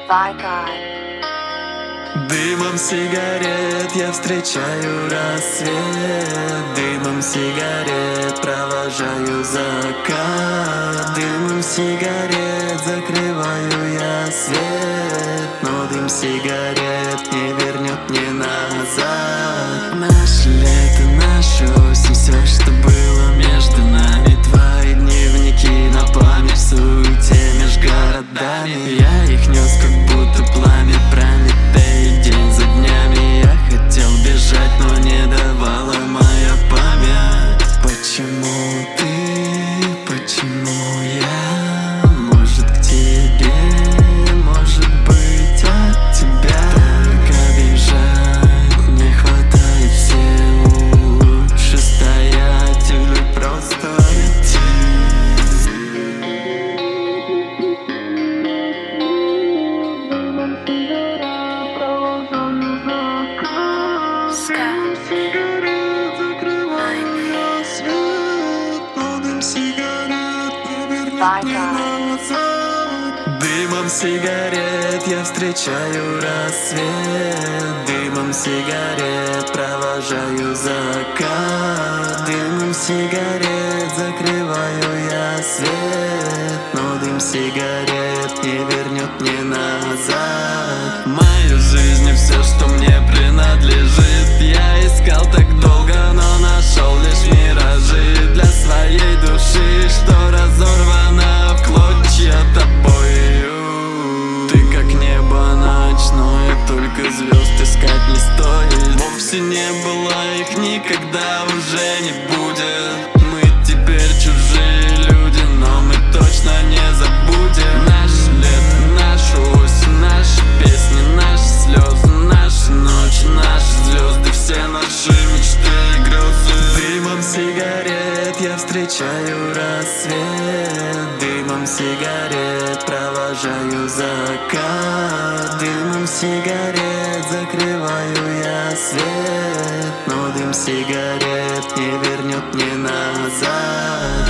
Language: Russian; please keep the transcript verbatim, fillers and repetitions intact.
Vibe. Дымом сигарет я встречаю рассвет, дымом сигарет провожаю закат, дымом сигарет закрываю я свет, но дым сигарет не вернет мне назад. Наше лето, наша осень, все, что было между нами, твои дневники на память в суете меж городами. Я их нес как будто пламя, прометей день за днями. Я хотел бежать, но не давала моя память. Почему ты, почему я? Может, к тебе, может быть, от тебя. Только бежать не хватает сил, лучше стоять или просто идти. Дымом сигарет я встречаю рассвет, дымом сигарет провожаю закат, дымом сигарет закрываю я свет, но дым сигарет не вернет мне назад. Мою жизнь и все, что мне принадлежит, я искал так долго, но нашел лишь миражи для своей души, что разорвана в клочья тобою. Ты как небо ночное, только звезд искать не стоит. Вовсе не было их, никогда уже не будет. Мы теперь чужие люди, но мы точно не забудем. Наше лето, нашу осень, наши песни, наши слезы, наши ночи, наши звезды, все наши мечты и грезы. Дымом сигарет я встречаю рассвет, дымом сигарет провожаю закат, дымом сигарет закрываю я свет, но дым сигарет не вернет мне назад.